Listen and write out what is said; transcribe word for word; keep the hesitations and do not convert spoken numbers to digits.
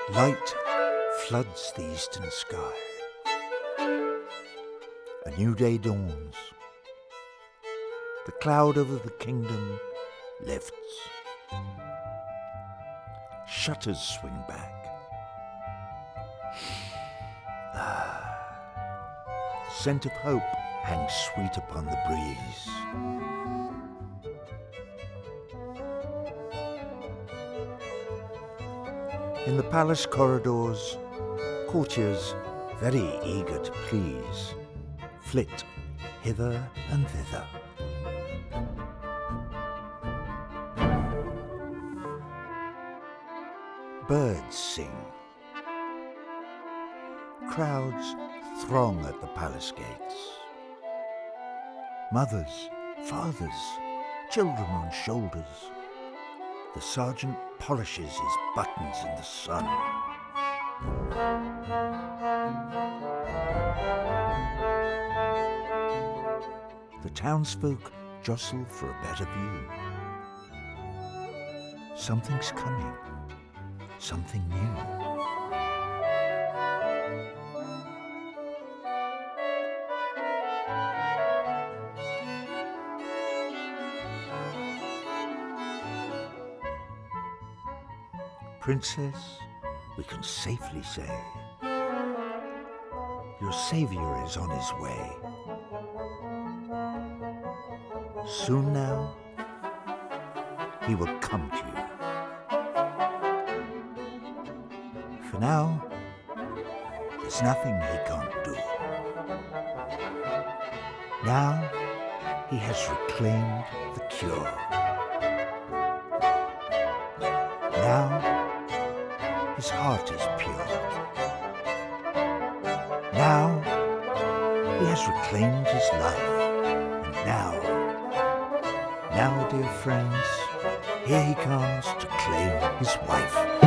Light floods the eastern sky. A new day dawns. The cloud over the kingdom lifts. Shutters swing back. The scent of hope hangs sweet upon the breeze. In the palace corridors, courtiers, very eager to please, flit hither and thither. Birds sing. Crowds throng at the palace gates. Mothers, fathers, children on shoulders. The sergeant polishes his buttons in the sun. The townsfolk jostle for a better view. Something's coming, something new. Princess, we can safely say, your savior is on his way. Soon now, he will come to you. For now, there's nothing he can't do. Now, he has reclaimed the cure. Now, his heart is pure. Now, he has reclaimed his life. And now, now, dear friends, here he comes to claim his wife.